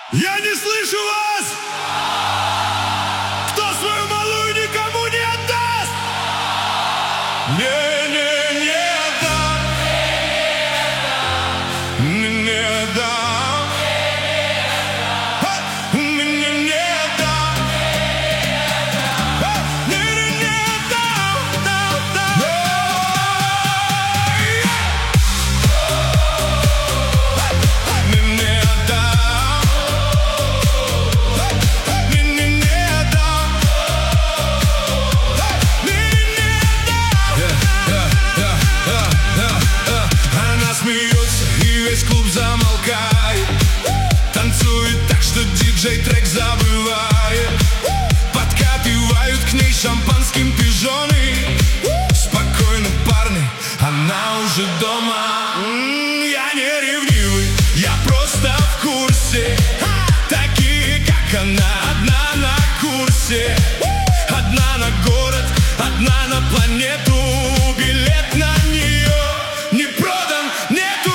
Я не слышу вас! Кто свою малую никому не отдаст? Не отдам. Не отдам. Не отдам. Не отдам. Весь клуб замолкает, танцует так, что диджей трек забывает. Подкатывают к ней шампанским пижоны. Спокойно, парни, она уже дома. Я не ревнивый, я просто в курсе. Такие, как она, одна на курсе. Одна на город, одна на планету. Билет на нее не продан, нету.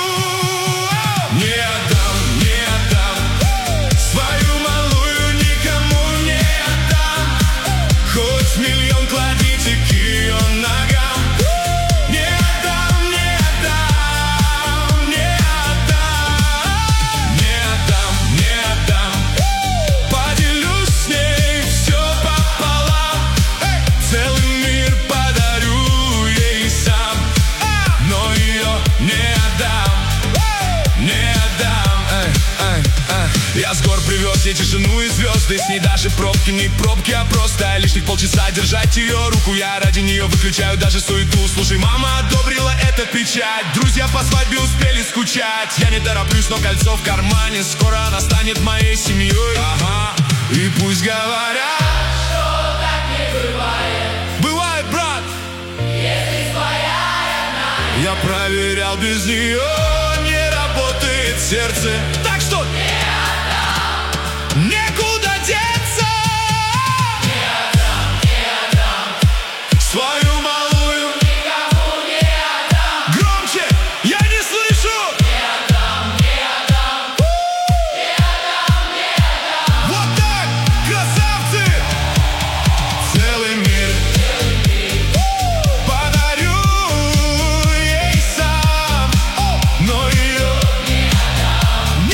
Миллион кладите к ее ногам. Не отдам, не отдам, не отдам. Не отдам, не отдам. Поделюсь с ней все пополам. Целый мир подарю ей сам. Но ее не отдам, не отдам. Я с гор привез ей тишину и звезды. С ней даже пробки, не пробки, а просто лишних полчаса держать ее руку. Я ради нее выключаю даже суету. Слушай, мама одобрила этот печать. Друзья по свадьбе успели скучать. Я не тороплюсь, но кольцо в кармане. Скоро она станет моей семьей. Ага, и пусть говорят, что так не бывает. Бывает, брат, если своя родная. Я проверял, без нее не работает сердце. Так что некуда деться. Не отдам, не отдам. Свою малую никому не отдам. громче, я не слышу. Не отдам, не отдам. Не отдам, не отдам. Вот так, красавцы. Целый мир подарю ей сам. Но ее не отдам.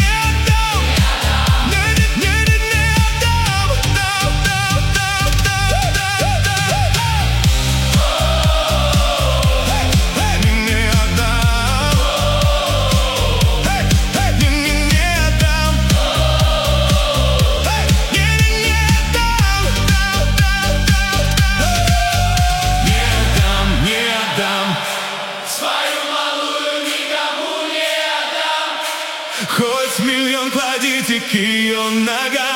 Свою малую никому не отдам. Хоть миллион кладите к ее ногам.